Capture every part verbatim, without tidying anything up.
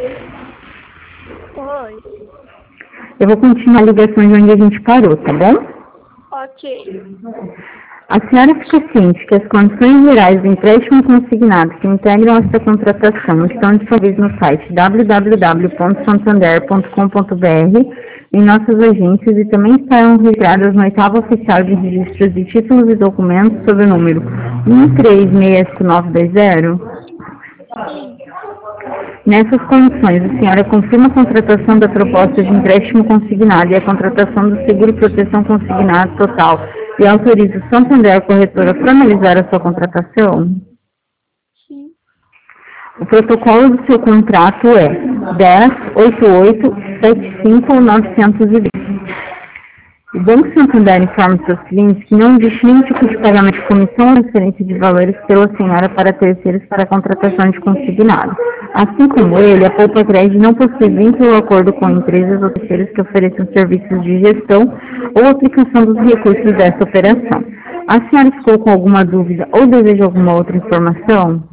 Oi. Eu vou continuar a ligação de onde a gente parou, tá bom? Ok. A senhora fica ciente que as condições gerais do empréstimo consignado que integram esta contratação estão disponíveis no site w w w ponto santander ponto com ponto b r, em nossas agências, e também estarão registradas no oitavo oficial de registros de títulos e documentos sob o número um três seis cinco nove dois zero. Sim. Nessas condições, a senhora confirma a contratação da proposta de empréstimo consignado e a contratação do seguro e proteção consignado total e autoriza o Santander Corretora a formalizar a sua contratação? Sim. O protocolo do seu contrato é dez oitenta e oito setenta e cinco novecentos e vinte. O Banco Santander informa seus clientes que não existe nenhum tipo de pagamento de comissão ou transferência de valores pela senhora para terceiros para a contratação de consignado. Assim como ele, a Poupa Crédito não possui vínculo ou acordo com empresas ou terceiros que ofereçam serviços de gestão ou aplicação dos recursos dessa operação. A senhora ficou com alguma dúvida ou deseja alguma outra informação?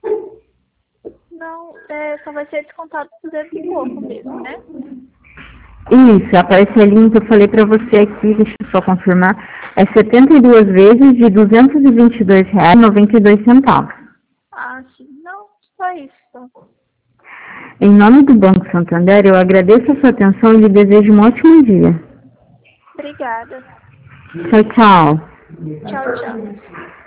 Não, é, só vai ser descontado do débito e pouco mesmo, né? Isso, aparece a linha que eu falei para você aqui, deixa eu só confirmar, é setenta e duas vezes de duzentos e vinte e dois reais e noventa e dois centavos. Ah, sim. Não, só isso. Então. Em nome do Banco Santander, eu agradeço a sua atenção e lhe desejo um ótimo dia. Obrigada. Tchau, tchau. Tchau, tchau.